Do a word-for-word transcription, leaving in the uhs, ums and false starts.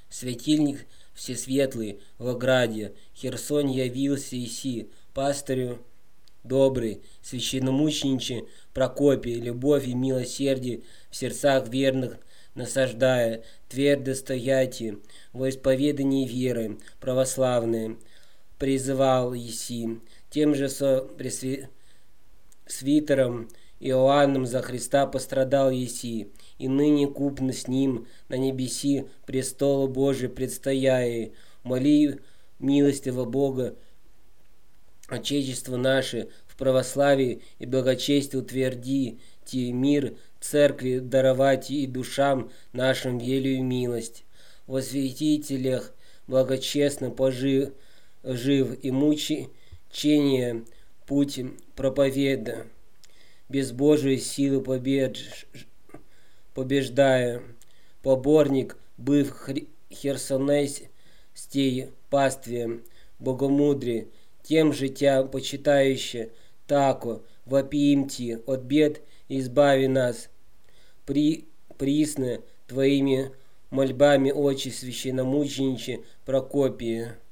Светильник всесветлый в ограде, Херсон явился иси, пастырю добрый, священномучениче Прокопий, любовь и милосердие в сердцах верных насаждая, твердо стояти во исповедании веры православной, призывал еси, тем же со пресвитером Иоанном за Христа пострадал еси, и ныне купно с ним на небеси престолу Божий предстояй, моли милостивого Бога, Отечество наше в православии и благочестие утверди, ти мир церкви даровать и душам нашим велию милость. Во святителях благочестно пожив жив и мучение путь проповеда, без Божией силы побед, побеждая, поборник, быв херсонейстей пастве, богомудрие, тем життя почитающе, тако вопиим ти, от бед избави нас, при, присно твоими мольбами, очи священномучениче Прокопия.